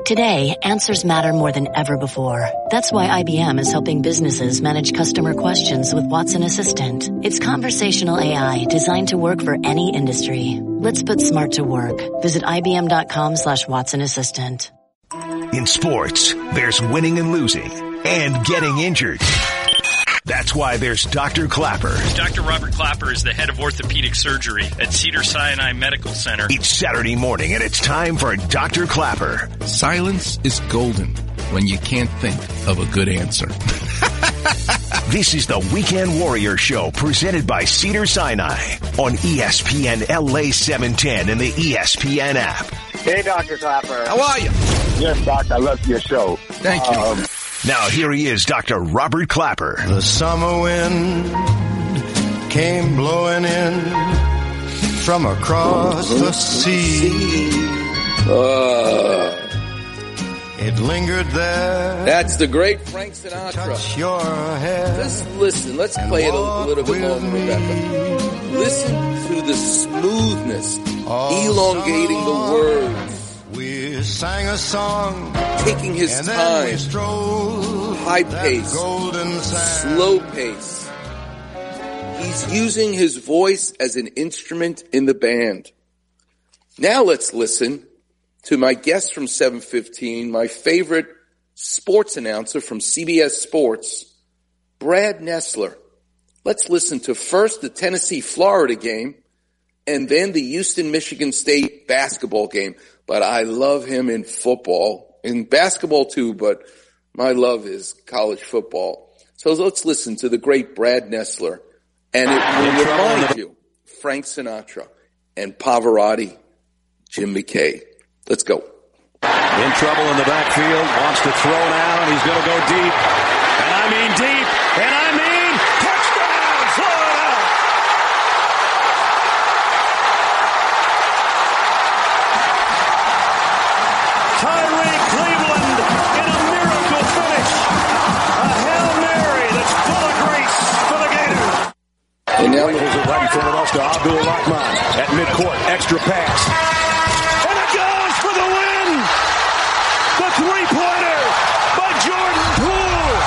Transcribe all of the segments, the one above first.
Today, answers matter more than ever before. That's why IBM is helping businesses manage customer questions with Watson Assistant. It's conversational AI designed to work for any industry. Let's put smart to work. Visit IBM.com/Watson Assistant. In sports, there's winning and losing and getting injured. That's why there's Dr. Clapper. Dr. Robert Clapper is the head of orthopedic surgery at Cedars-Sinai Medical Center. Each Saturday morning, and it's time for Dr. Clapper. Silence is golden when you can't think of a good answer. This is the Weekend Warrior Show, presented by Cedars-Sinai on ESPN LA 710 and the ESPN app. Hey, Dr. Clapper. How are you? Yes, Doc. I love your show. Thank you. Now here he is, Dr. Robert Clapper. The summer wind came blowing in from across the sea. It lingered there. That's the great Frank Sinatra. Touch your hair. Just listen. Let's play it a little bit longer, Rebecca. Listen to the smoothness, elongating the words. We sang a song, taking his and time, then we strolled high pace, golden sand. slow pace. He's using his voice as an instrument in the band. Now let's listen to my guest from 715, my favorite sports announcer from CBS Sports, Brad Nessler. Let's listen to first the Tennessee-Florida game and then the Houston-Michigan State basketball game. But I love him in football, in basketball too, but my love is college football. So let's listen to the great Brad Nessler. And it will remind you, Frank Sinatra and Pavarotti, Jim McKay. Let's go. In trouble in the backfield, wants to throw now, and he's going to go deep. And I mean deep, and I mean touchdown, Florida! Tyree Cleveland in a miracle finish. A Hail Mary that's full of grace for the Gators. And now Here's it right in front of us to Abdul Rahman at midcourt. Extra pass. And it goes for the win! The three-pointer by Jordan Poole.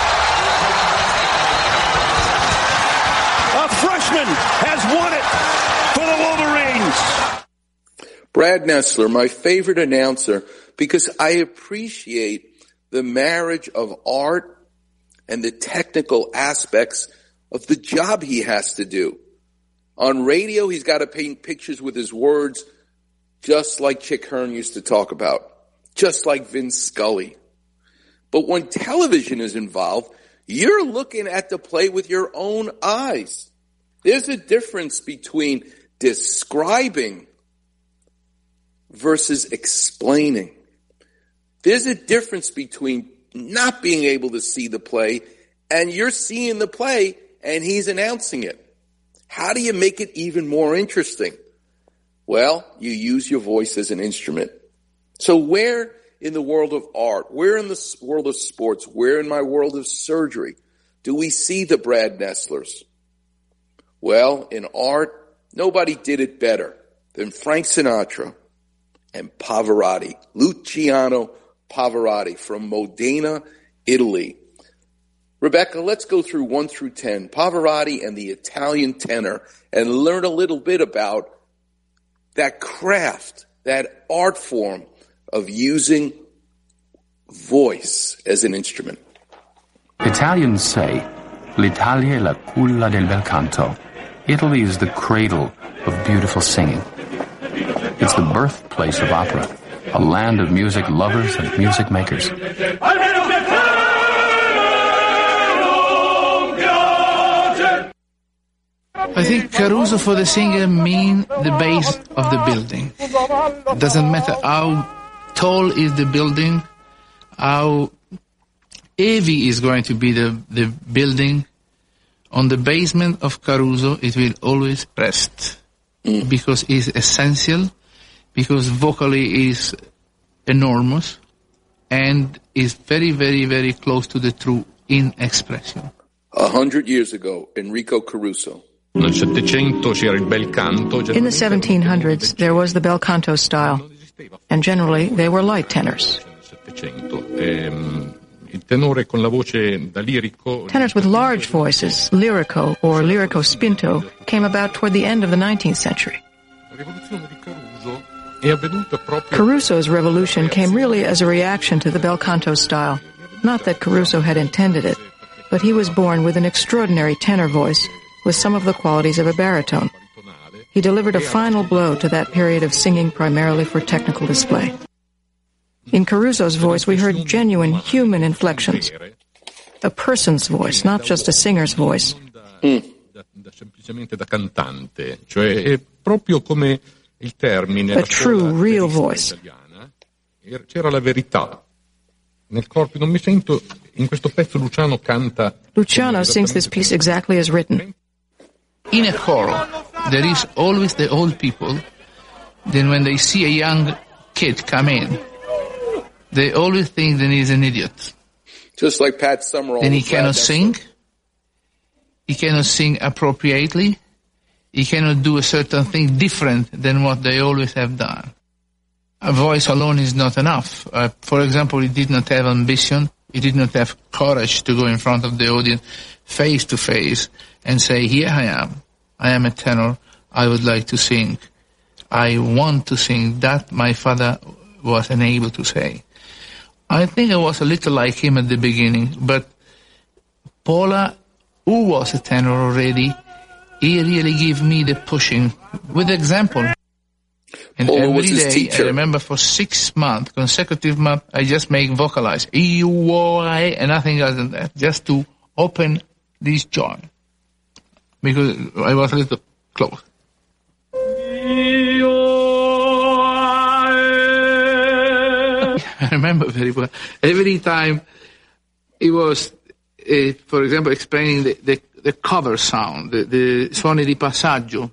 A freshman has won it for the Wolverines. Brad Nessler, my favorite announcer, because I appreciate the marriage of art and the technical aspects of the job he has to do. On radio, he's got to paint pictures with his words, just like Chick Hearn used to talk about, just like Vince Scully. But when television is involved, you're looking at the play with your own eyes. There's a difference between describing versus explaining. There's a difference between not being able to see the play and you're seeing the play and he's announcing it. How do you make it even more interesting? Well, you use your voice as an instrument. So where in the world of art, where in the world of sports, where in my world of surgery do we see the Brad Nesslers? Well, in art, nobody did it better than Frank Sinatra and Pavarotti, Luciano Pavarotti from Modena, Italy. Rebecca, let's go through 1 through 10, Pavarotti and the Italian tenor, and learn a little bit about that craft, that art form of using voice as an instrument. Italians say, l'Italia è la culla del bel canto. Italy is the cradle of beautiful singing. It's the birthplace of opera, a land of music lovers and music makers. I think Caruso for the singer mean the base of the building. It doesn't matter how tall is the building, how heavy is going to be the building. On the basement of Caruso, it will always rest because it's essential, because vocally is enormous and is very, very, very close to the truth in expression. 100 years ago, Enrico Caruso. In the 1700s, there was the bel canto style, and generally they were light tenors. Novecento. Il tenore con la voce da lirico. Tenors with large voices, lyrico or lyrico spinto, came about toward the end of the 19th century. Caruso's revolution came really as a reaction to the bel canto style. Not that Caruso had intended it, but he was born with an extraordinary tenor voice with some of the qualities of a baritone. He delivered a final blow to that period of singing primarily for technical display. In Caruso's voice, we heard genuine human inflections. A person's voice, not just a singer's voice. Semplicemente da cantante, cioè è proprio come il termine. A true, real voice. C'era la verità nel corpo. Non mi sento in questo pezzo. Luciano canta. Luciano sings this piece exactly as written. In a choral, there is always the old people. Then when they see a young kid come in, they always think that he's an idiot. Just like Pat Summerall. And he cannot sing. He cannot sing appropriately. He cannot do a certain thing different than what they always have done. A voice alone is not enough. For example, he did not have ambition. He did not have courage to go in front of the audience face to face and say, here I am. I am a tenor. I would like to sing. I want to sing. That my father was unable to say. I think I was a little like him at the beginning, but Paula, who was a tenor already, he really gave me the pushing with example. And Paula every was his day, teacher. I remember for 6 months, consecutive months, I just make vocalize, and nothing else than that, just to open this joy. Because I was a little close. I remember very well. Every time he was, for example, explaining the cover sound, the suoni di passaggio,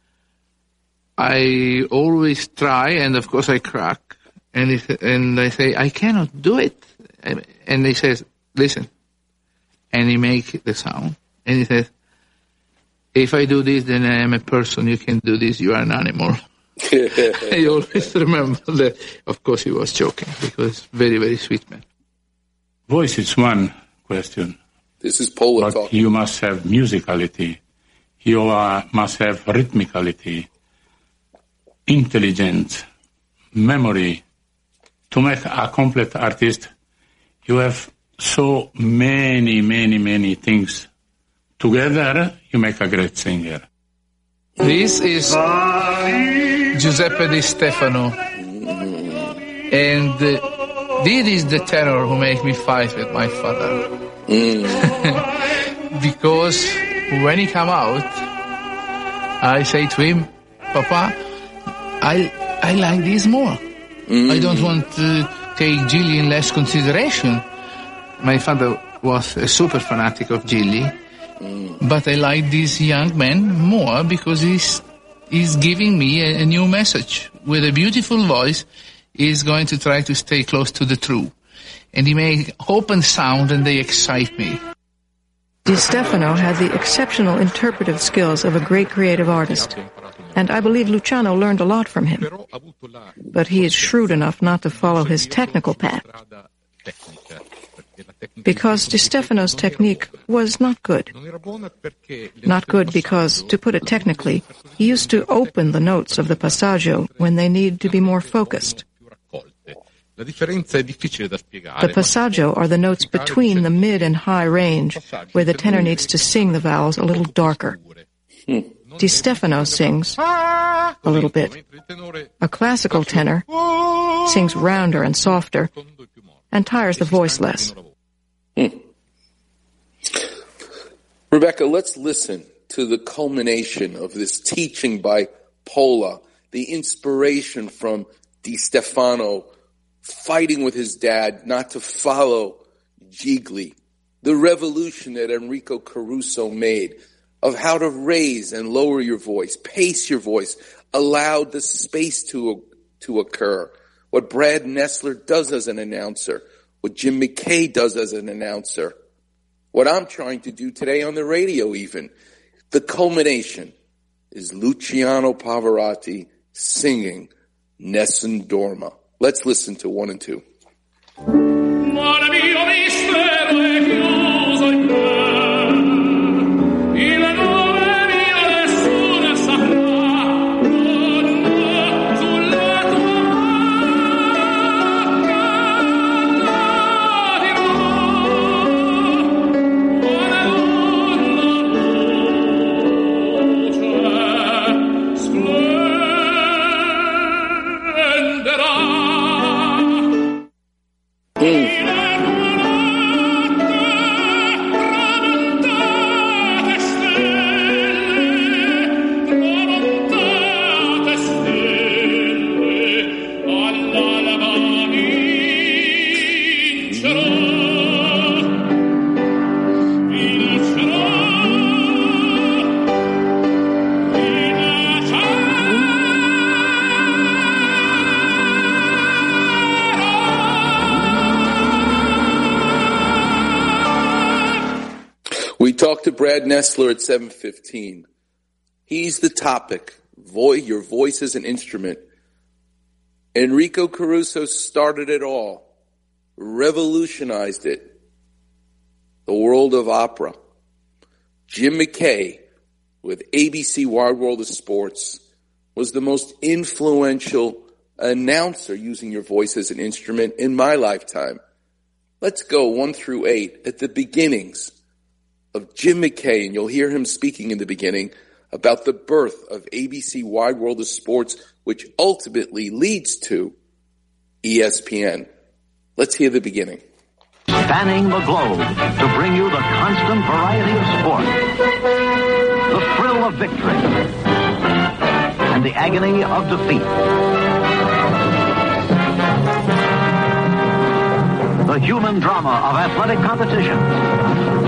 I always try, and of course I crack, and I say, I cannot do it. And he says, listen. And he makes the sound. And he says, if I do this, then I am a person. You can do this. You are an animal. I always remember that. Of course, he was joking because very, very sweet man. Voice is one question. This is Paula but talking. You must have musicality. You must have rhythmicality, intelligence, memory. To make a complete artist, you have so many things. Together, you make a great singer. This is Giuseppe Di Stefano. And this is the tenor who made me fight with my father. Because when he come out, I say to him, Papa, I like this more. I don't want to take Gilli in less consideration. My father was a super fanatic of Gilli. But I like this young man more because he's giving me a new message. With a beautiful voice, he's going to try to stay close to the truth. And he makes open sound and they excite me. Di Stefano had the exceptional interpretive skills of a great creative artist. And I believe Luciano learned a lot from him. But he is shrewd enough not to follow his technical path. Because Di Stefano's technique was not good. Not good because, to put it technically, he used to open the notes of the passaggio when they need to be more focused. The passaggio are the notes between the mid and high range, where the tenor needs to sing the vowels a little darker. Di Stefano sings a little bit. A classical tenor sings rounder and softer and tires the voice less. Rebecca, let's listen to the culmination of this teaching by Pola, the inspiration from Di Stefano, fighting with his dad not to follow Gigli, the revolution that Enrico Caruso made of how to raise and lower your voice, pace your voice, allow the space to occur. What Brad Nessler does as an announcer, what Jim McKay does as an announcer, what I'm trying to do today on the radio even. The culmination is Luciano Pavarotti singing Nessun Dorma. Let's listen to 1 and 2. Talk to Brad Nessler at 7:15. He's the topic. Your voice is an instrument. Enrico Caruso started it all, revolutionized it. The world of opera. Jim McKay with ABC Wide World of Sports was the most influential announcer using your voice as an instrument in my lifetime. Let's go 1 through 8 at the beginnings of Jim McKay, and you'll hear him speaking in the beginning about the birth of ABC Wide World of Sports, which ultimately leads to ESPN. Let's hear the beginning. Spanning the globe to bring you the constant variety of sport, the thrill of victory, and the agony of defeat. The human drama of athletic competition.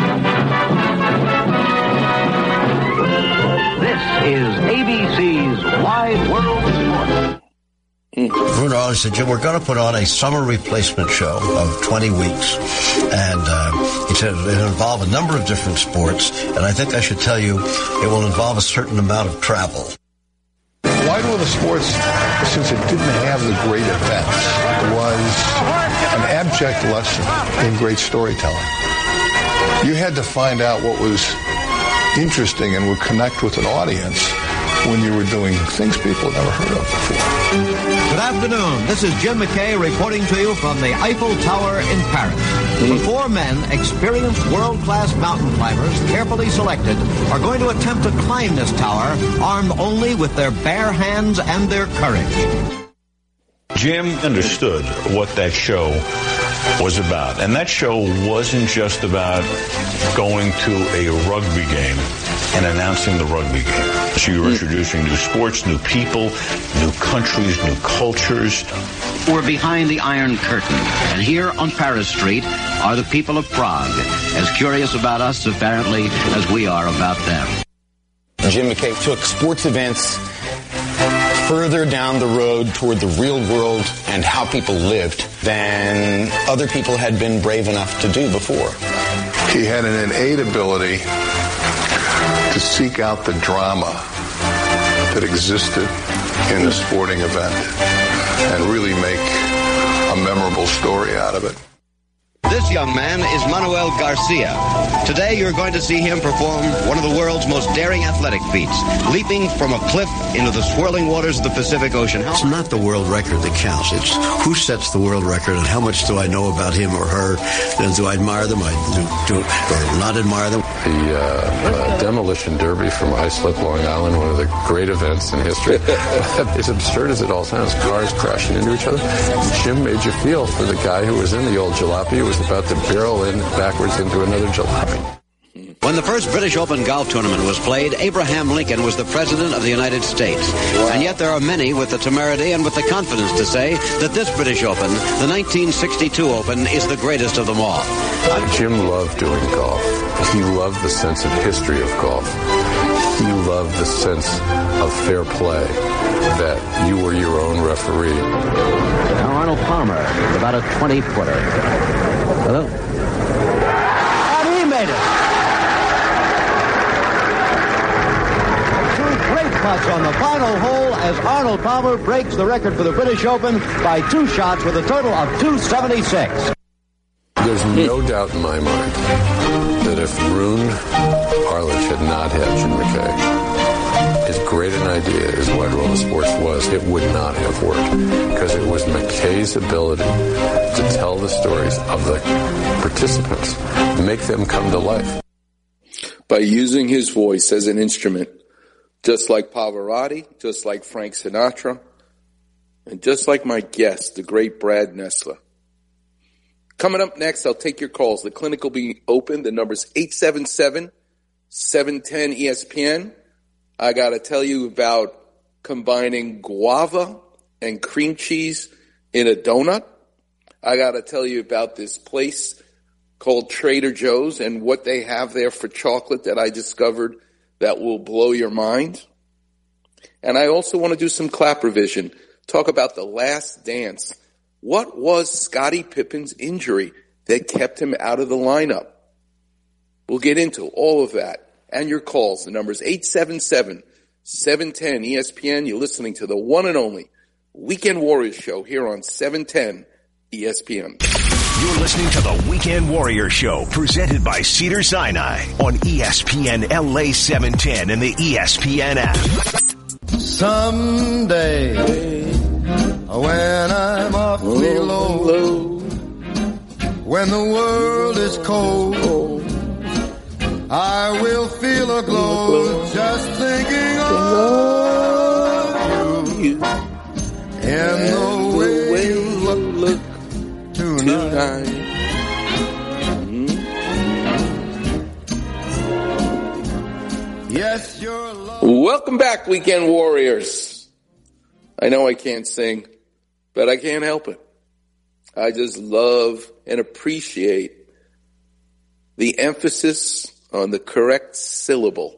This is ABC's Wide World of Sport. Bruno always said, Jim, we're going to put on a summer replacement show of 20 weeks. And he said it'll involve a number of different sports. And I think I should tell you it will involve a certain amount of travel. Wide World of Sports, since it didn't have the great events, was an abject lesson in great storytelling. You had to find out what was interesting and would connect with an audience when you were doing things people had never heard of before. Good afternoon. This is Jim McKay reporting to you from the Eiffel Tower in Paris. The 4 men, experienced world-class mountain climbers, carefully selected, are going to attempt to climb this tower armed only with their bare hands and their courage. Jim understood what that show was about. And that show wasn't just about going to a rugby game and announcing the rugby game. So you were introducing new sports, new people, new countries, new cultures. We're behind the Iron Curtain, and here on Paris Street are the people of Prague, as curious about us, apparently, as we are about them. Jim McKay took sports events further down the road toward the real world and how people lived than other people had been brave enough to do before. He had an innate ability to seek out the drama that existed in the sporting event and really make a memorable story out of it. This young man is Manuel Garcia. Today you're going to see him perform one of the world's most daring athletic feats, leaping from a cliff into the swirling waters of the Pacific Ocean. It's not the world record that counts. It's who sets the world record and how much do I know about him or her. Do I admire them? Do or not admire them? The demolition derby from Islip, Long Island, one of the great events in history. As absurd as it all sounds, cars crashing into each other. Jim made you feel for the guy who was in the old jalopy who was about to barrel in backwards into another jalopy. When the first British Open golf tournament was played, Abraham Lincoln was the President of the United States. Wow. And yet there are many with the temerity and with the confidence to say that this British Open, the 1962 Open, is the greatest of them all. Jim loved doing golf. He loved the sense of history of golf. He loved the sense of fair play, that you were your own referee. Now Arnold Palmer, about a 20-footer. Hello? And he made it. Two great shots on the final hole as Arnold Palmer breaks the record for the British Open by 2 shots with a total of 276. There's no doubt in my mind that if Rune Arledge had not had Jim McKay, as great an idea as Wide World of Sports was, it would not have worked, because it was McKay's ability to tell the stories of the participants, make them come to life. By using his voice as an instrument, just like Pavarotti, just like Frank Sinatra, and just like my guest, the great Brad Nessler. Coming up next, I'll take your calls. The clinic will be open. The number's 877-710-ESPN. I got to tell you about combining guava and cream cheese in a donut. I got to tell you about this place called Trader Joe's and what they have there for chocolate that I discovered that will blow your mind. And I also want to do some clap revision, talk about The Last Dance. What was Scottie Pippen's injury that kept him out of the lineup? We'll get into all of that and your calls. The number's 877-710-ESPN. You're listening to the one and only Weekend Warriors show here on 710 ESPN. You're listening to the Weekend Warrior Show, presented by Cedars-Sinai on ESPN LA 710 and the ESPN app. Someday, when I'm awfully low, when the world is cold, I will feel a glow just thinking of you and the way you look tonight. Yes, you're lovely. Welcome back, Weekend Warriors. I know I can't sing, but I can't help it. I just love and appreciate the emphasis on the correct syllable,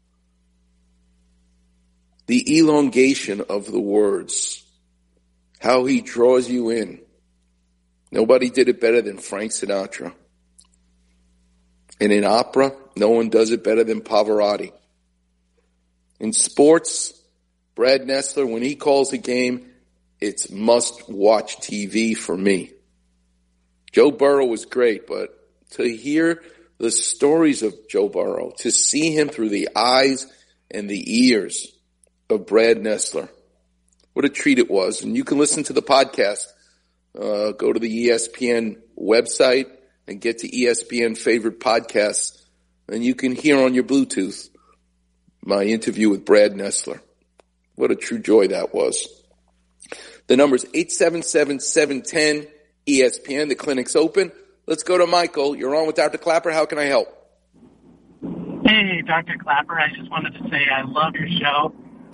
the elongation of the words, how he draws you in. Nobody did it better than Frank Sinatra. And in opera, no one does it better than Pavarotti. In sports, Brad Nessler, when he calls a game, it's must-watch TV for me. Joe Burrow was great, but to hear the stories of Joe Burrow, to see him through the eyes and the ears of Brad Nessler, what a treat it was. And you can listen to the podcast. Go to the ESPN website and get to ESPN favorite podcasts, and you can hear on your Bluetooth my interview with Brad Nessler. What a true joy that was. The number's 877-710-ESPN. The clinic's open. Let's go to Michael. You're on with Dr. Clapper. How can I help? Hey, Dr. Clapper. I just wanted to say I love your show.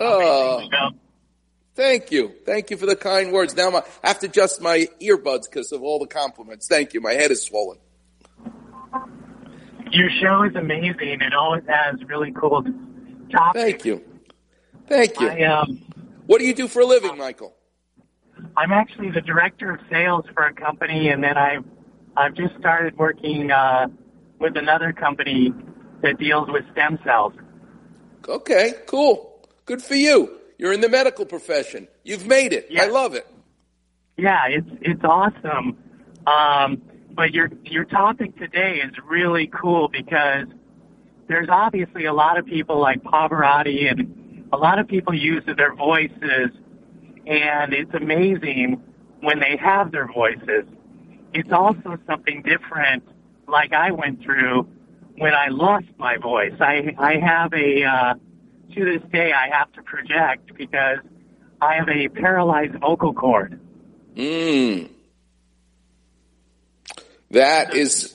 Thank you. Thank you for the kind words. Now I have to adjust my earbuds because of all the compliments. Thank you. My head is swollen. Your show is amazing. It always has really cool topics. Thank you. Thank you. What do you do for a living, Michael? I'm actually the director of sales for a company, and then I've just started working with another company that deals with stem cells. Okay, cool. Good for you. You're in the medical profession. You've made it. Yeah. I love it. Yeah, it's awesome. But your topic today is really cool because there's obviously a lot of people like Pavarotti and a lot of people use their voices, and it's amazing when they have their voices. It's also something different like I went through when I lost my voice. I have to this day, I have to project because I have a paralyzed vocal cord. That is,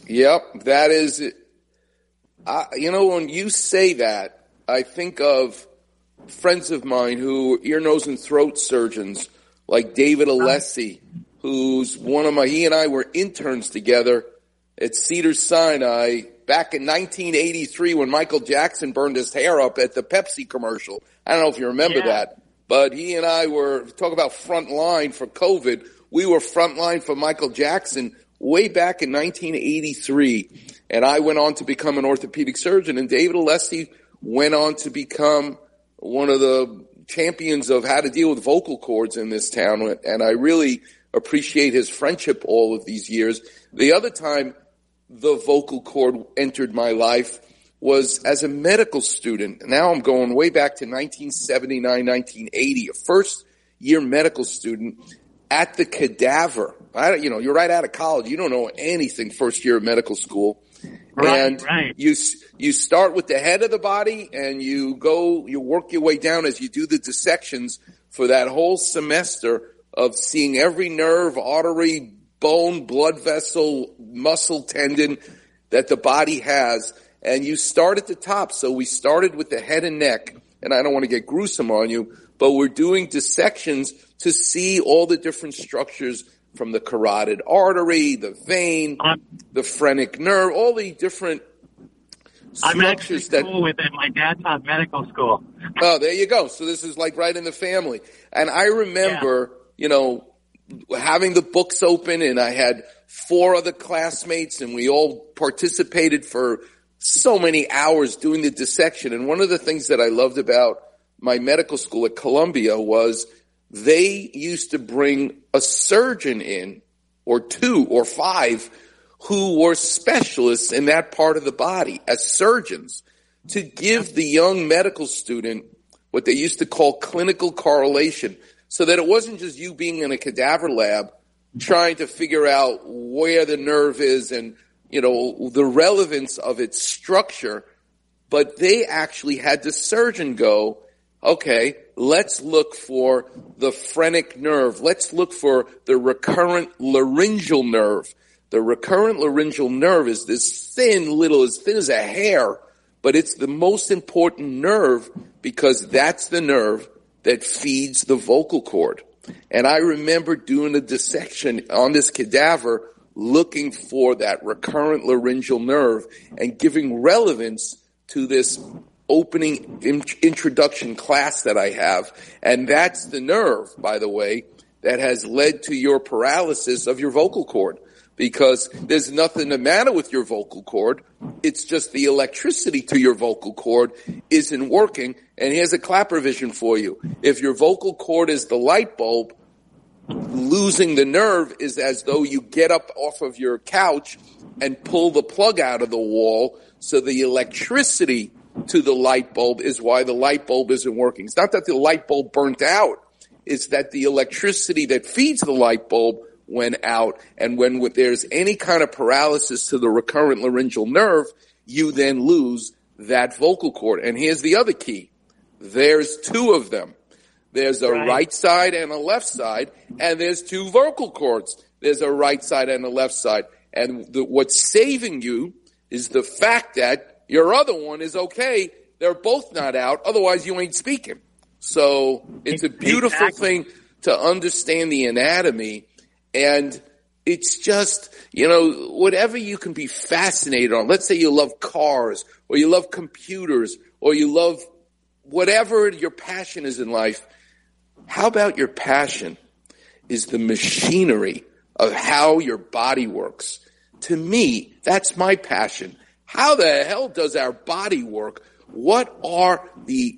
when you say that, I think of friends of mine who are ear, nose, and throat surgeons, like David Alessi, who's he and I were interns together at Cedars-Sinai back in 1983 when Michael Jackson burned his hair up at the Pepsi commercial. I don't know if you remember that, but he and I were, talk about front line for COVID, we were front line for Michael Jackson way back in 1983. And I went on to become an orthopedic surgeon, and David Alessi went on to become one of the champions of how to deal with vocal cords in this town, and I really appreciate his friendship all of these years. The other time the vocal cord entered my life was as a medical student. Now I'm going way back to 1979, 1980, a first-year medical student at the Cadaver. You're right out of college. You don't know anything first year of medical school. Right. You start with the head of the body and you work your way down as you do the dissections for that whole semester of seeing every nerve, artery, bone, blood vessel, muscle, tendon that the body has. And you start at the top. So we started with the head and neck, and I don't want to get gruesome on you, but we're doing dissections to see all the different structures from the carotid artery, the vein, the phrenic nerve, all the different structures. I'm actually cool with it. My dad taught medical school. Oh, there you go. So this is like right in the family. And I remember, having the books open, and I had 4 other classmates, and we all participated for so many hours doing the dissection. And one of the things that I loved about my medical school at Columbia was they used to bring a surgeon in, or 2 or 5, who were specialists in that part of the body as surgeons, to give the young medical student what they used to call clinical correlation, so that it wasn't just you being in a cadaver lab trying to figure out where the nerve is and the relevance of its structure, but they actually had the surgeon go, okay, let's look for the phrenic nerve. Let's look for the recurrent laryngeal nerve. The recurrent laryngeal nerve is this as thin as a hair, but it's the most important nerve because that's the nerve that feeds the vocal cord. And I remember doing a dissection on this cadaver looking for that recurrent laryngeal nerve and giving relevance to this opening introduction class that I have. And that's the nerve, by the way, that has led to your paralysis of your vocal cord, because there's nothing the matter with your vocal cord. It's just the electricity to your vocal cord isn't working. And here's a clapper vision for you. If your vocal cord is the light bulb, losing the nerve is as though you get up off of your couch and pull the plug out of the wall. So the electricity to the light bulb is why the light bulb isn't working. It's not that the light bulb burnt out. It's that the electricity that feeds the light bulb went out. And when there's any kind of paralysis to the recurrent laryngeal nerve, you then lose that vocal cord. And here's the other key. There's 2 of them. There's a right side and a left side, and there's 2 vocal cords. There's a right side and a left side. And what's saving you is the fact that your other one is okay. They're both not out. Otherwise, you ain't speaking. So it's a beautiful thing to understand the anatomy. And it's just, whatever you can be fascinated on. Let's say you love cars, or you love computers, or you love whatever your passion is in life. How about your passion is the machinery of how your body works? To me, that's my passion. How the hell does our body work? What are the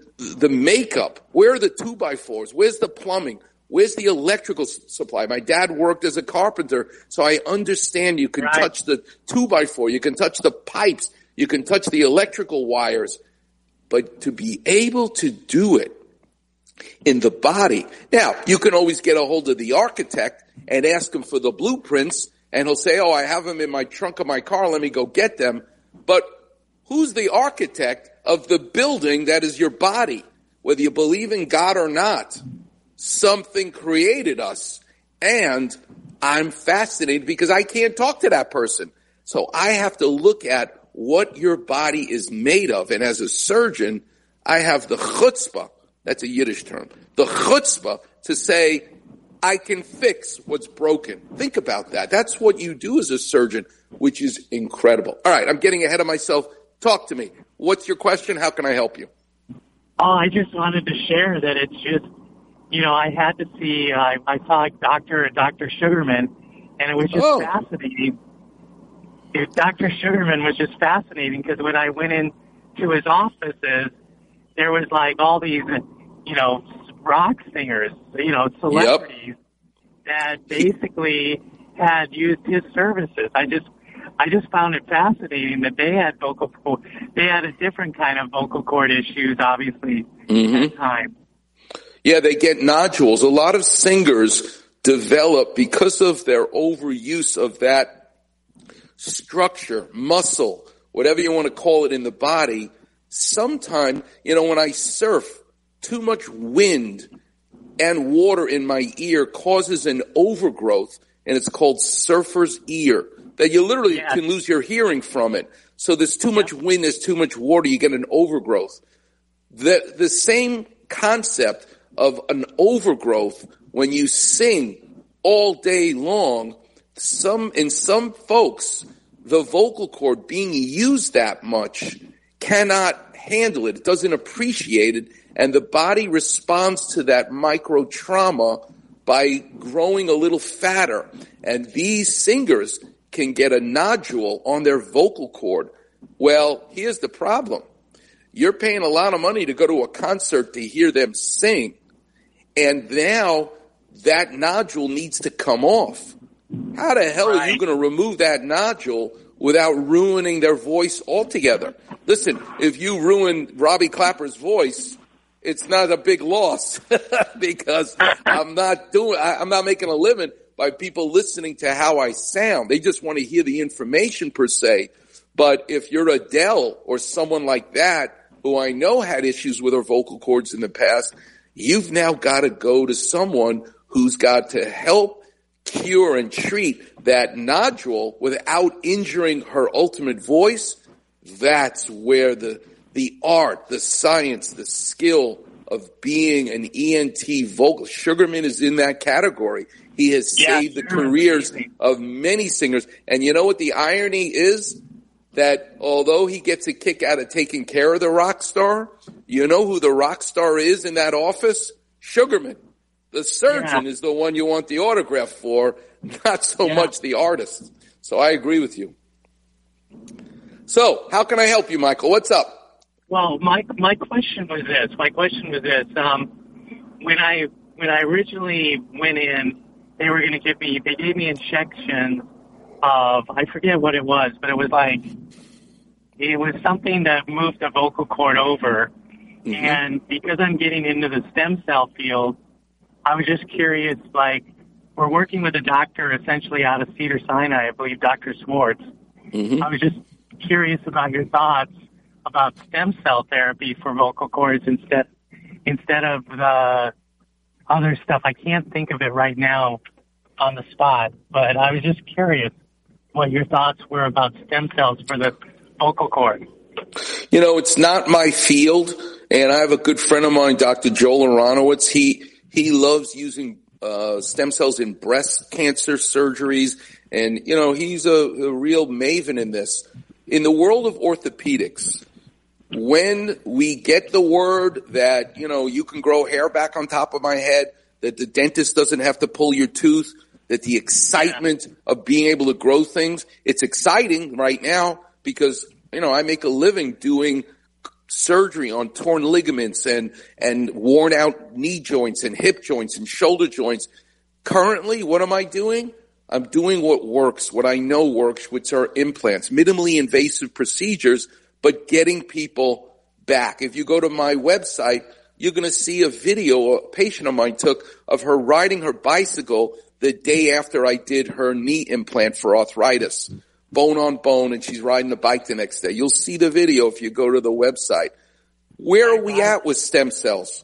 makeup? Where are the 2x4s? Where's the plumbing? Where's the electrical supply? My dad worked as a carpenter, so I understand you can touch the 2x4, you can touch the pipes, you can touch the electrical wires. But to be able to do it in the body. Now, you can always get a hold of the architect and ask him for the blueprints, and he'll say, I have them in my trunk of my car, let me go get them. But who's the architect of the building that is your body? Whether you believe in God or not, something created us. And I'm fascinated because I can't talk to that person. So I have to look at what your body is made of. And as a surgeon, I have the chutzpah, that's a Yiddish term, the chutzpah to say, I can fix what's broken. Think about that. That's what you do as a surgeon, which is incredible. All right, I'm getting ahead of myself. Talk to me. What's your question? How can I help you? Oh, I just wanted to share that it's just, I had to see, I saw Dr. Sugarman, and it was just fascinating. Dr. Sugarman was just fascinating because when I went into his offices, there was like all these, rock singers, celebrities that basically had used his services. I just found it fascinating that they had a different kind of vocal cord issues, obviously, at the time. Yeah, they get nodules. A lot of singers develop, because of their overuse of that structure, muscle, whatever you want to call it in the body. Sometime, when I surf, too much wind and water in my ear causes an overgrowth, and it's called surfer's ear, that you literally can lose your hearing from it. So there's too much wind, there's too much water, you get an overgrowth. The same concept of an overgrowth when you sing all day long, in some folks, the vocal cord being used that much cannot handle it. It doesn't appreciate it, and the body responds to that micro trauma by growing a little fatter. And these singers can get a nodule on their vocal cord. Well, here's the problem. You're paying a lot of money to go to a concert to hear them sing, and now that nodule needs to come off. How the hell are you going to remove that nodule without ruining their voice altogether? Listen, if you ruin Robbie Clapper's voice, it's not a big loss because I'm not making a living by people listening to how I sound. They just want to hear the information per se. But if you're Adele or someone like that, who I know had issues with her vocal cords in the past, you've now got to go to someone who's got to help cure and treat that nodule without injuring her ultimate voice. That's where the art, the science, the skill of being an ENT vocal. Sugarman is in that category. He has saved the careers of many singers. And you know what the irony is? That although he gets a kick out of taking care of the rock star, you know who the rock star is in that office? Sugarman. The surgeon is the one you want the autograph for, not so much the artist. So I agree with you. So how can I help you, Michael? What's up? Well, my question was this. When I originally went in, they gave me injections of, I forget what it was, but it was something that moved the vocal cord over. Mm-hmm. And because I'm getting into the stem cell field, I was just curious, we're working with a doctor essentially out of Cedars-Sinai, I believe, Dr. Swartz. Mm-hmm. I was just curious about your thoughts about stem cell therapy for vocal cords instead of the other stuff. I can't think of it right now on the spot, but I was just curious what your thoughts were about stem cells for the vocal cord. It's not my field, and I have a good friend of mine, Dr. Joel Aronowitz. He loves using stem cells in breast cancer surgeries, and, he's a real maven in this. In the world of orthopedics, when we get the word that, you can grow hair back on top of my head, that the dentist doesn't have to pull your tooth, that the excitement of being able to grow things, it's exciting right now because, I make a living doing surgery on torn ligaments and worn out knee joints and hip joints and shoulder joints. Currently, what am I doing? I'm doing what works, what I know works, which are implants, minimally invasive procedures, but getting people back. If you go to my website, you're going to see a video a patient of mine took of her riding her bicycle the day after I did her knee implant for arthritis, bone on bone, and she's riding the bike the next day. You'll see the video if you go to the website. Where are we at with stem cells?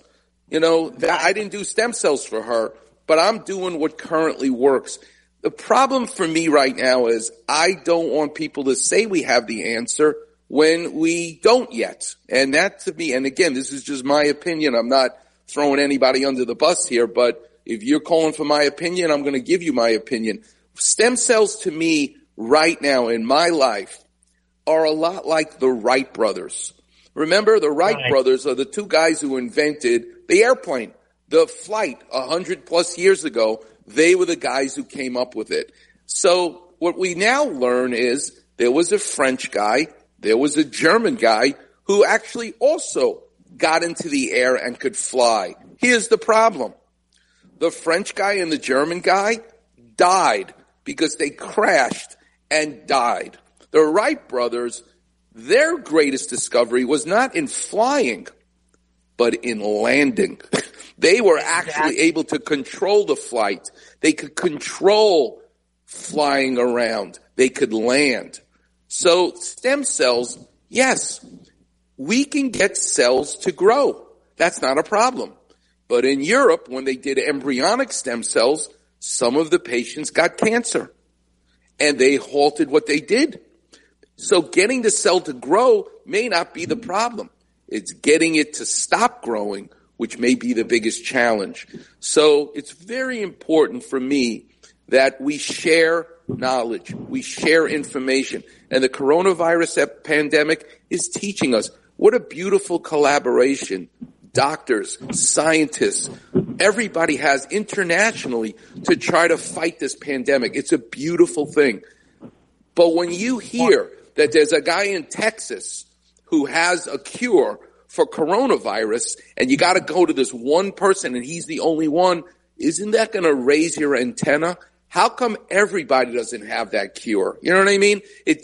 I didn't do stem cells for her, but I'm doing what currently works. The problem for me right now is I don't want people to say we have the answer when we don't yet. And that to me, and again, this is just my opinion. I'm not throwing anybody under the bus here, but if you're calling for my opinion, I'm going to give you my opinion. Stem cells to me right now in my life are a lot like the Wright brothers. Remember, the Wright brothers are the two guys who invented the airplane, the flight 100 plus years ago. They were the guys who came up with it. So what we now learn is there was a French guy, there was a German guy who actually also got into the air and could fly. Here's the problem. The French guy and the German guy died because they crashed and died. The Wright brothers, their greatest discovery was not in flying, but in landing. They were actually able to control the flight. They could control flying around. They could land. So stem cells, yes, we can get cells to grow. That's not a problem. But in Europe, when they did embryonic stem cells, some of the patients got cancer. And they halted what they did. So getting the cell to grow may not be the problem. It's getting it to stop growing, which may be the biggest challenge. So it's very important for me that we share knowledge, we share information. And the coronavirus pandemic is teaching us what a beautiful collaboration doctors, scientists, everybody has internationally to try to fight this pandemic. It's a beautiful thing. But when you hear that there's a guy in Texas who has a cure for coronavirus and you got to go to this one person and he's the only one, isn't that going to raise your antenna? How come everybody doesn't have that cure? You know what I mean?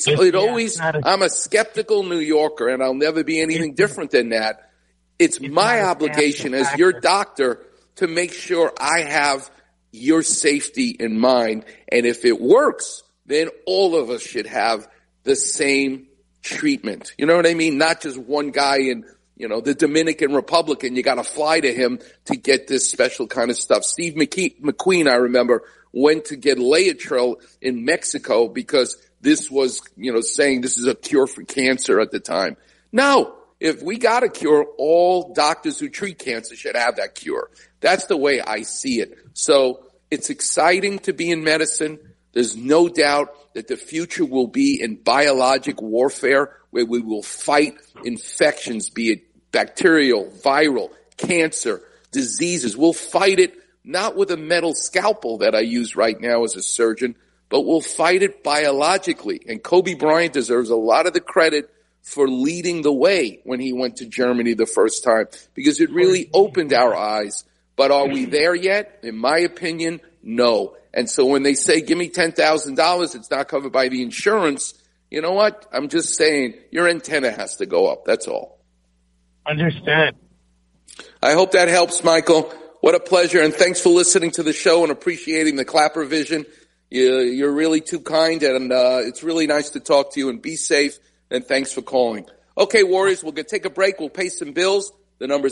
I'm a skeptical New Yorker and I'll never be anything different than that. It's my obligation as your doctor to make sure I have your safety in mind. And if it works, then all of us should have the same treatment. You know what I mean? Not just one guy in, the Dominican Republic and you got to fly to him to get this special kind of stuff. Steve McQueen, I remember, went to get Laetrile in Mexico because this was, saying this is a cure for cancer at the time. No. If we got a cure, all doctors who treat cancer should have that cure. That's the way I see it. So it's exciting to be in medicine. There's no doubt that the future will be in biologic warfare where we will fight infections, be it bacterial, viral, cancer, diseases. We'll fight it not with a metal scalpel that I use right now as a surgeon, but we'll fight it biologically. And Kobe Bryant deserves a lot of the credit for leading the way when he went to Germany the first time, because it really opened our eyes. But are we there yet? In my opinion, no. And so when they say, give me $10,000, it's not covered by the insurance, you know what? I'm just saying your antenna has to go up. That's all. Understood. I hope that helps, Michael. What a pleasure. And thanks for listening to the show and appreciating the Clapper Vision. You're really too kind, and it's really nice to talk to you, and be safe. And thanks for calling. Okay, Warriors, we'll take a break. We'll pay some bills. The number's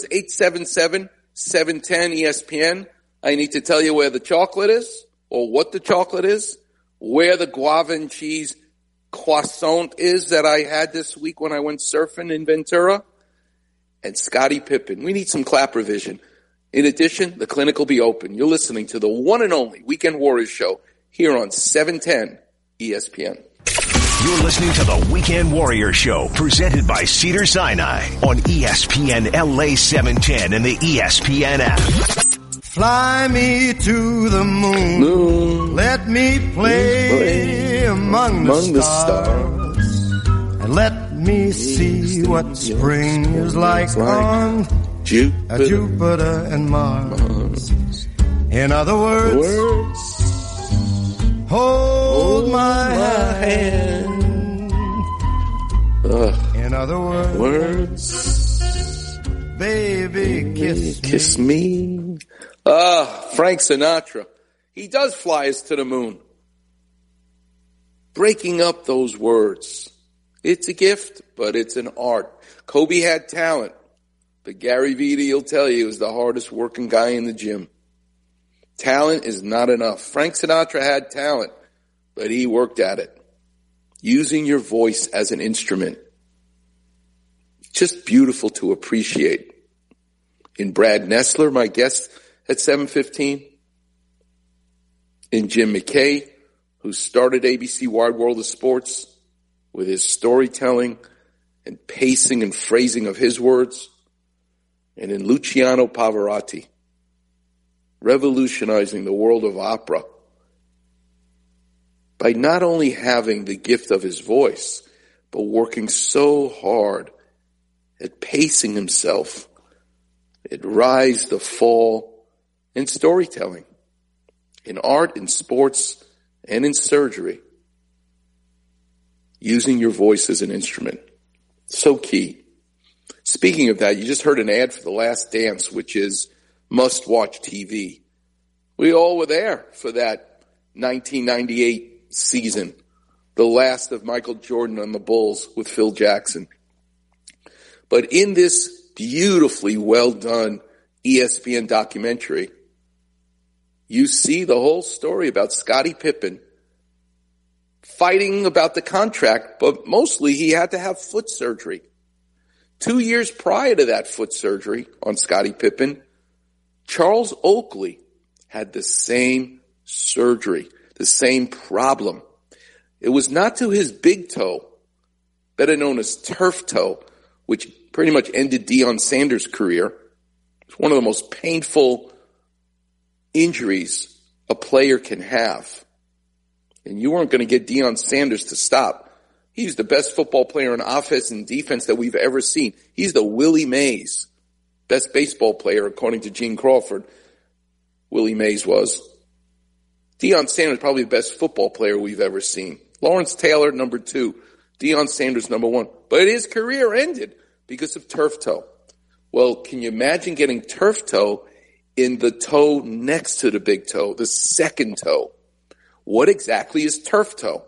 877-710-ESPN. I need to tell you where the chocolate is, or what the chocolate is, where the guava and cheese croissant is that I had this week when I went surfing in Ventura, and Scottie Pippen. We need some Clapper Vision. In addition, the clinic will be open. You're listening to the one and only Weekend Warriors show here on 710 ESPN. You're listening to the Weekend Warrior Show, presented by Cedars-Sinai on ESPN LA 710 and the ESPN app. Fly me to the moon. Let me play among the stars. And let me see what spring is like on Jupiter and Mars. In other words, hold my hand. In other words, baby, kiss me. Frank Sinatra. He does fly us to the moon. Breaking up those words. It's a gift, but it's an art. Kobe had talent, but Gary Vee, will tell you, is the hardest working guy in the gym. Talent is not enough. Frank Sinatra had talent, but he worked at it. Using your voice as an instrument. Just beautiful to appreciate. In Brad Nessler, my guest at 7:15. In Jim McKay, who started ABC Wide World of Sports with his storytelling and pacing and phrasing of his words. And in Luciano Pavarotti, revolutionizing the world of opera by not only having the gift of his voice, but working so hard at pacing himself It rise, the fall, in storytelling, in art, in sports, and in surgery. Using your voice as an instrument. So key. Speaking of that, you just heard an ad for The Last Dance, which is must-watch TV. We all were there for that 1998 season, the last of Michael Jordan on the Bulls with Phil Jackson. But in this beautifully well-done ESPN documentary, you see the whole story about Scottie Pippen fighting about the contract, but mostly he had to have foot surgery. 2 years prior to that foot surgery on Scottie Pippen, Charles Oakley had the same surgery, the same problem. It was not to his big toe, better known as turf toe, which pretty much ended Deion Sanders' career. It's one of the most painful injuries a player can have. And you weren't going to get Deion Sanders to stop. He's the best football player on offense and defense that we've ever seen. He's the Willie Mays, best baseball player, according to Gene Crawford. Willie Mays was. Deion Sanders, probably the best football player we've ever seen. Lawrence Taylor, number 2. Deion Sanders, number 1. But his career ended because of turf toe. Well, can you imagine getting turf toe in the toe next to the big toe, the second toe? What exactly is turf toe?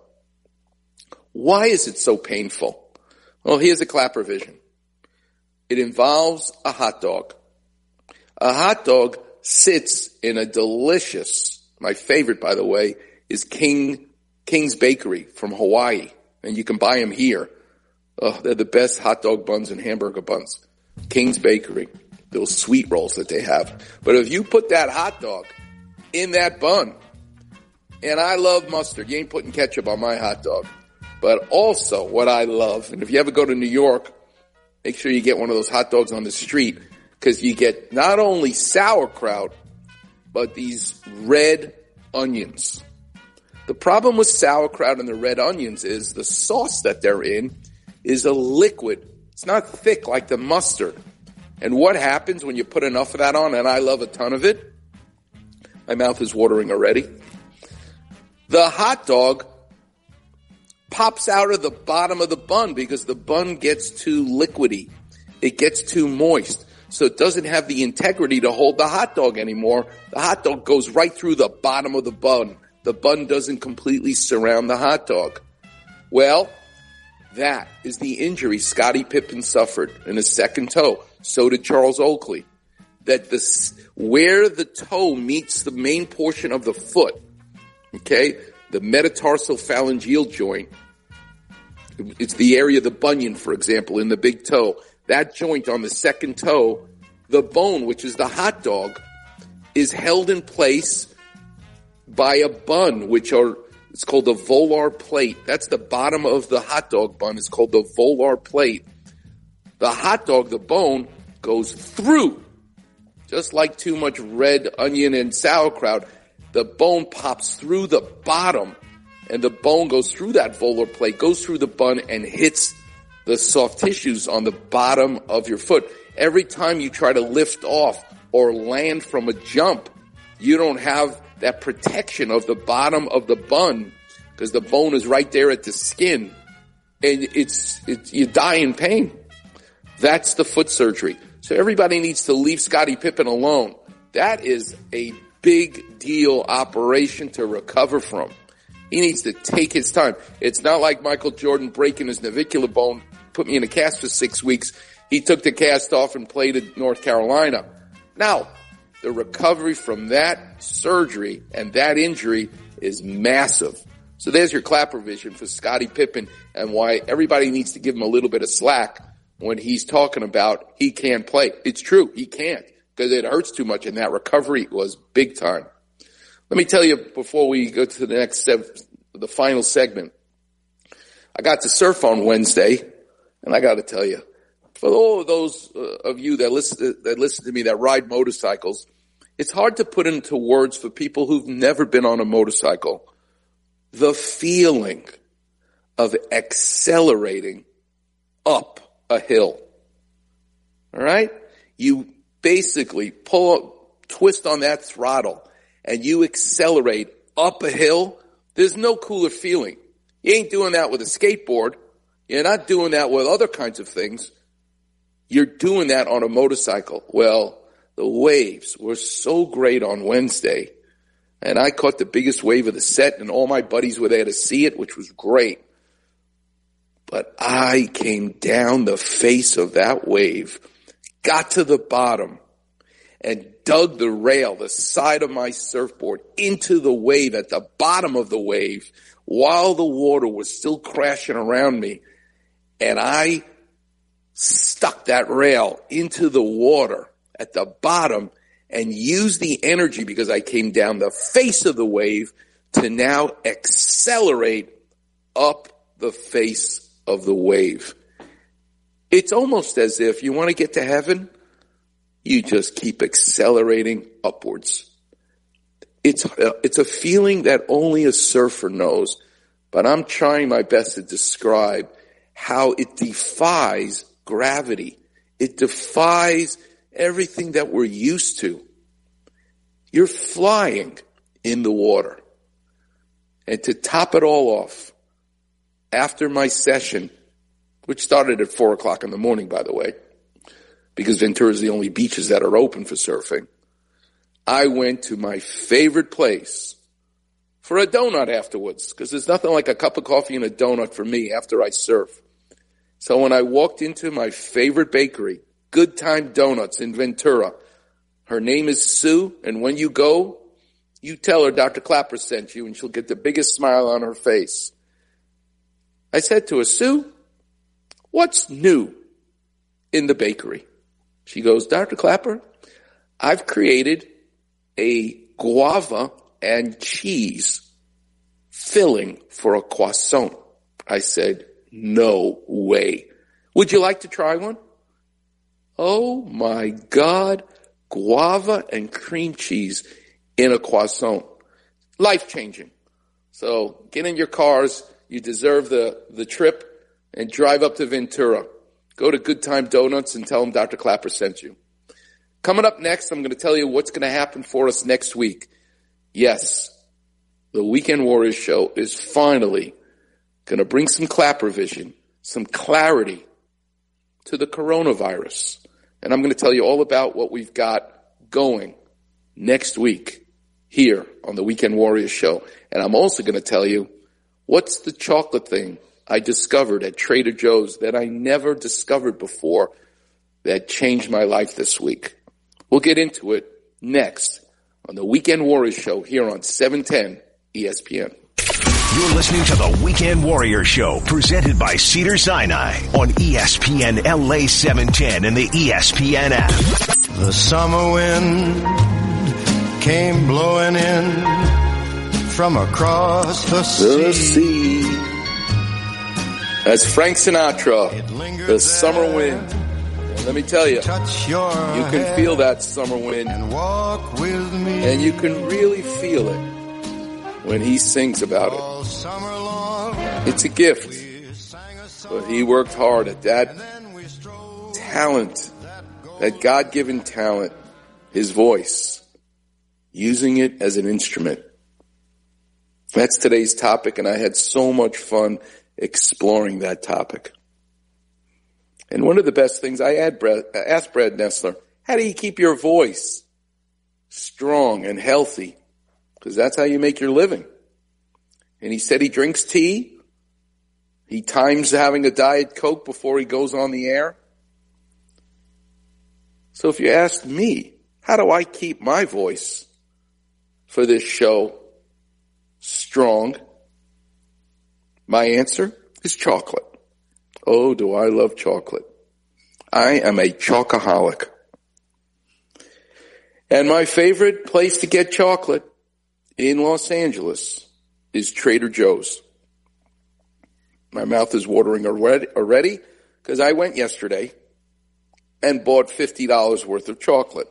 Why is it so painful? Well, here's a Clapper vision. It involves a hot dog. A hot dog sits in a delicious, my favorite, by the way, is King's Bakery from Hawaii. And you can buy them here. Oh, they're the best hot dog buns and hamburger buns. King's Bakery. Those sweet rolls that they have. But if you put that hot dog in that bun, and I love mustard. You ain't putting ketchup on my hot dog. But also what I love, and if you ever go to New York, make sure you get one of those hot dogs on the street, because you get not only sauerkraut, but these red onions. The problem with sauerkraut and the red onions is the sauce that they're in is a liquid. It's not thick like the mustard. And what happens when you put enough of that on, and I love a ton of it? My mouth is watering already. The hot dog pops out of the bottom of the bun because the bun gets too liquidy. It gets too moist. So it doesn't have the integrity to hold the hot dog anymore. The hot dog goes right through the bottom of the bun. The bun doesn't completely surround the hot dog. Well, that is the injury Scottie Pippen suffered in his second toe. So did Charles Oakley. That where the toe meets the main portion of the foot, okay, the metatarsal phalangeal joint, it's the area of the bunion, for example, in the big toe. That joint on the second toe, the bone, which is the hot dog, is held in place by a bun, it's called the volar plate. That's the bottom of the hot dog bun. It's called the volar plate. The hot dog, the bone, goes through. Just like too much red onion and sauerkraut, the bone pops through the bottom, and the bone goes through that volar plate, goes through the bun, and hits the soft tissues on the bottom of your foot. Every time you try to lift off or land from a jump, you don't have that protection of the bottom of the bun because the bone is right there at the skin, and you die in pain. That's the foot surgery. So everybody needs to leave Scottie Pippen alone. That is a big deal operation to recover from. He needs to take his time. It's not like Michael Jordan breaking his navicular bone, put me in a cast for 6 weeks. He took the cast off and played at North Carolina. Now, the recovery from that surgery and that injury is massive. So there's your Clapper vision for Scottie Pippen and why everybody needs to give him a little bit of slack when he's talking about he can't play. It's true, he can't, because it hurts too much, and that recovery was big time. Let me tell you before we go to the final segment. I got to surf on Wednesday, and I got to tell you, for all of those of you that listen to me that ride motorcycles, it's hard to put into words for people who've never been on a motorcycle. The feeling of accelerating up a hill. All right? You basically twist on that throttle and you accelerate up a hill, there's no cooler feeling. You ain't doing that with a skateboard. You're not doing that with other kinds of things. You're doing that on a motorcycle. Well, the waves were so great on Wednesday, and I caught the biggest wave of the set, and all my buddies were there to see it, which was great. But I came down the face of that wave, got to the bottom, and dug the rail, the side of my surfboard, into the wave at the bottom of the wave while the water was still crashing around me. And I stuck that rail into the water at the bottom and used the energy, because I came down the face of the wave, to now accelerate up the face of the wave. It's almost as if you want to get to heaven, you just keep accelerating upwards. It's a feeling that only a surfer knows, but I'm trying my best to describe how it defies gravity. It defies everything that we're used to. You're flying in the water. And to top it all off, after my session, which started at 4 o'clock in the morning, by the way, because Ventura is the only beaches that are open for surfing, I went to my favorite place for a donut afterwards, because there's nothing like a cup of coffee and a donut for me after I surf. So when I walked into my favorite bakery, Good Time Donuts in Ventura, her name is Sue, and when you go, you tell her Dr. Clapper sent you, and she'll get the biggest smile on her face. I said to her, Sue, what's new in the bakery? She goes, Dr. Clapper, I've created a guava and cheese filling for a croissant. I said, no way. Would you like to try one? Oh my God, guava and cream cheese in a croissant. Life-changing. So get in your cars. You deserve the trip, and drive up to Ventura. Go to Good Time Donuts and tell them Dr. Clapper sent you. Coming up next, I'm going to tell you what's going to happen for us next week. Yes, the Weekend Warriors show is finally going to bring some Clapper vision, some clarity to the coronavirus. And I'm going to tell you all about what we've got going next week here on the Weekend Warriors show. And I'm also going to tell you what's the chocolate thing I discovered at Trader Joe's that I never discovered before that changed my life this week. We'll get into it next on the Weekend Warriors show here on 710 ESPN. You're listening to the Weekend Warrior Show, presented by Cedars-Sinai on ESPN LA 710 and the ESPN app. The summer wind came blowing in from across the sea. That's Frank Sinatra, The Summer Wind. And let me tell you, you can feel that summer wind, and you can really feel it when he sings about it. It's a gift, but he worked hard at that talent, that God-given talent, his voice, using it as an instrument. That's today's topic, and I had so much fun exploring that topic. And one of the best things I asked Brad Nessler, how do you keep your voice strong and healthy? Because that's how you make your living. And he said he drinks tea. He times having a Diet Coke before he goes on the air. So if you asked me, how do I keep my voice for this show strong? My answer is chocolate. Oh, do I love chocolate. I am a chocoholic. And my favorite place to get chocolate in Los Angeles is Trader Joe's. My mouth is watering already because I went yesterday and bought $50 worth of chocolate.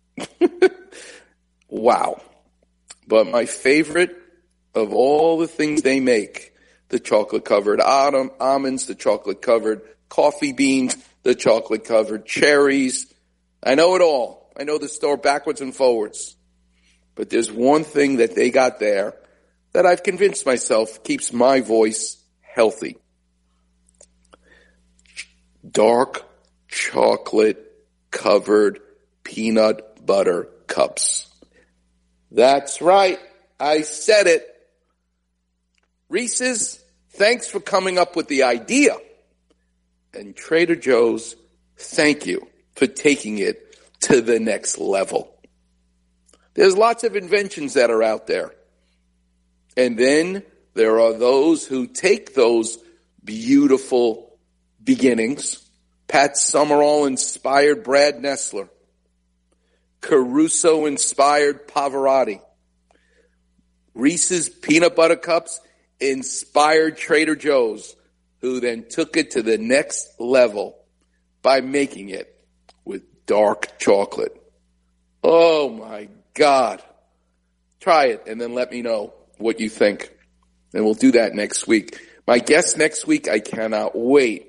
Wow. But my favorite of all the things they make, the chocolate-covered almonds, the chocolate-covered coffee beans, the chocolate-covered cherries. I know it all. I know the store backwards and forwards. But there's one thing that they got there that I've convinced myself keeps my voice healthy. Dark chocolate covered peanut butter cups. That's right. I said it. Reese's, thanks for coming up with the idea. And Trader Joe's, thank you for taking it to the next level. There's lots of inventions that are out there. And then there are those who take those beautiful beginnings. Pat Summerall-inspired Brad Nessler. Caruso-inspired Pavarotti. Reese's Peanut Butter Cups inspired Trader Joe's, who then took it to the next level by making it with dark chocolate. Oh my God. Try it and then let me know what you think. And we'll do that next week. My guest next week, I cannot wait,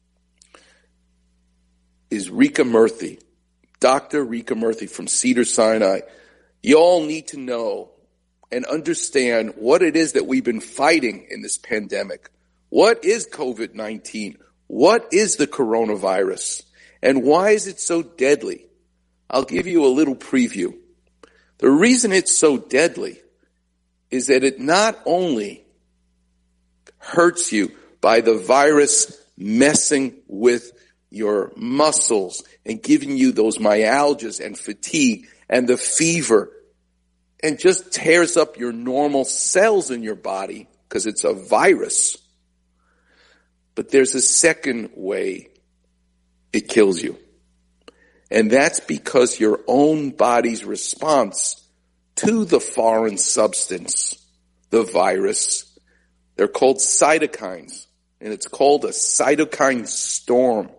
is Rika Murthy, Dr. Rika Murthy from Cedars-Sinai. You all need to know and understand what it is that we've been fighting in this pandemic. What is COVID-19? What is the coronavirus? And why is it so deadly? I'll give you a little preview. The reason it's so deadly is that it not only hurts you by the virus messing with your muscles and giving you those myalgias and fatigue and the fever and just tears up your normal cells in your body because it's a virus. But there's a second way it kills you. And that's because your own body's response to the foreign substance, the virus, they're called cytokines, and it's called a cytokine storm.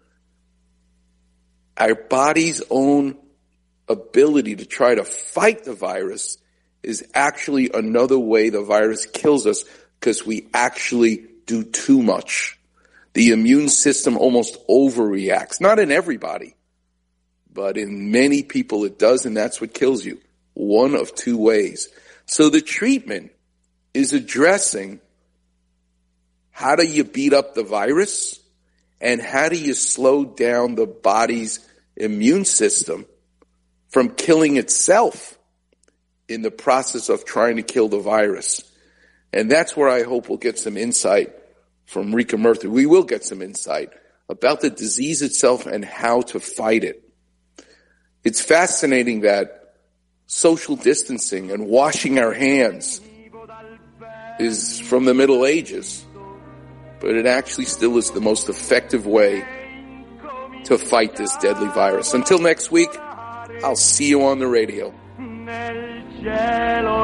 Our body's own ability to try to fight the virus is actually another way the virus kills us because we actually do too much. The immune system almost overreacts. Not in everybody, but in many people it does, and that's what kills you. One of two ways. So the treatment is addressing how do you beat up the virus and how do you slow down the body's immune system from killing itself in the process of trying to kill the virus. And that's where I hope we'll get some insight from Rika Murthy. We will get some insight about the disease itself and how to fight it. It's fascinating that social distancing and washing our hands is from the Middle Ages, but it actually still is the most effective way to fight this deadly virus. Until next week, I'll see you on the radio.